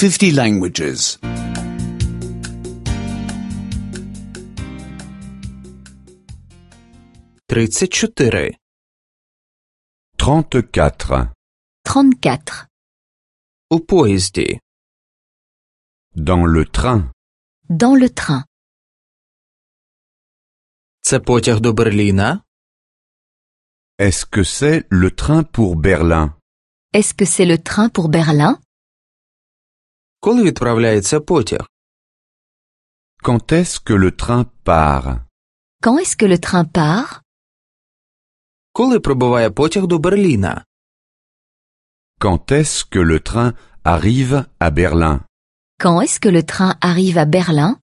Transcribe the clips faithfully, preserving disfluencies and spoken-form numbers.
fifty languages. тридцять чотири. trente-quatre. trente-quatre. У поїзді. Dans le train. Dans le train. Це потяг до Берліна? Est-ce que c'est le train pour Berlin? Est-ce que c'est le train pour Berlin? Коли відправляється потяг? Quand est-ce que le train part? Quand est-ce que le train part? Коли прибуває потяг до Берліна? Quand est-ce que le train arrive à Berlin? Quand est-ce que le train arrive à Berlin?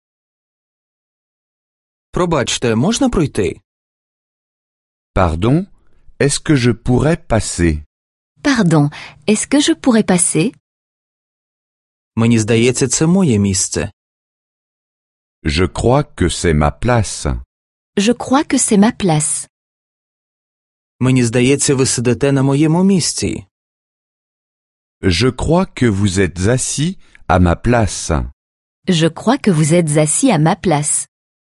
Пробачте, можна пройти? Pardon, est-ce que je pourrais passer? Pardon, est-ce que je pourrais passer? Мені здається, це моє місце. Je crois que c'est ma place. Je crois que c'est ma place. Мені здається, ви сидите на моєму місці. Je crois que vous êtes assis à ma place. Je crois que vous êtes assis à ma place.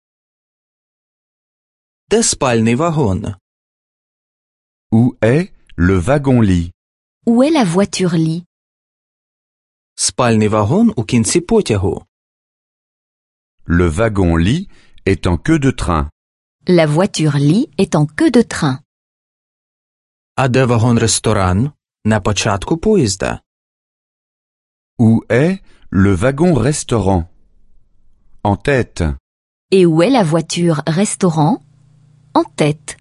Де спальний вагон? Où est le wagon-lit? Où est la voiture-lit? Спальний вагон у кінці потягу. Le wagon-lit est en queue de train. La voiture-lit est en queue de train. А де вагон-ресторан? На початку поїзда. Où est le wagon-restaurant? En tête. Et où est la voiture-restaurant? En tête.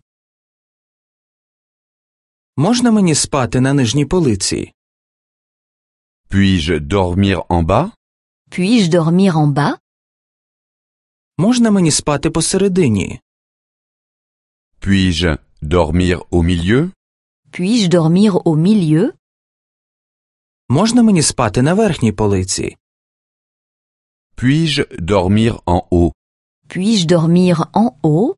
Можна мені спати на нижній полиці? Puis-je dormir en bas? Puis-je dormir en bas? Можна мені спати посередині? Puis-je dormir au milieu? Puis-je dormir au milieu? Можна мені спати на верхній полиці? Puis-je dormir en haut? Puis-je dormir en haut?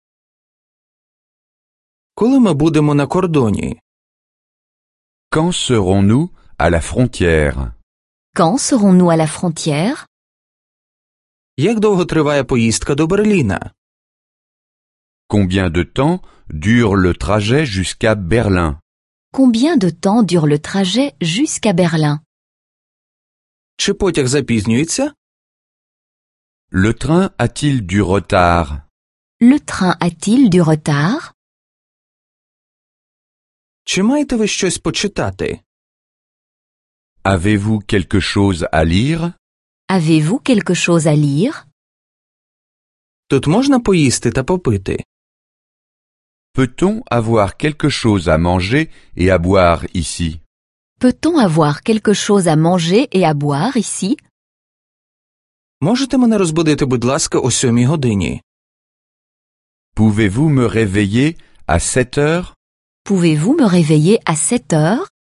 Коли ми будемо на кордоні? Quand serons-nous à la frontière? Quand serons-nous à la frontière? Як довго триває поїздка до Берліна? Combien de temps dure le trajet jusqu'à Berlin? Combien de temps dure le trajet jusqu'à Berlin? Чи потяг запізнюється? Le train a-t-il du retard? Le train a-t-il du retard? Чи маєте ви щось почитати? Avez-vous quelque chose à lire? Avez-vous quelque chose à lire? Тут можна поїсти та попити? Peut-on avoir quelque chose à manger et à boire ici? Peut-on avoir quelque chose à manger et à boire ici? Можете мене розбудити, будь ласка, о сьомій годині? Pouvez-vous me réveiller à sept heures? Pouvez-vous me réveiller à sept heures?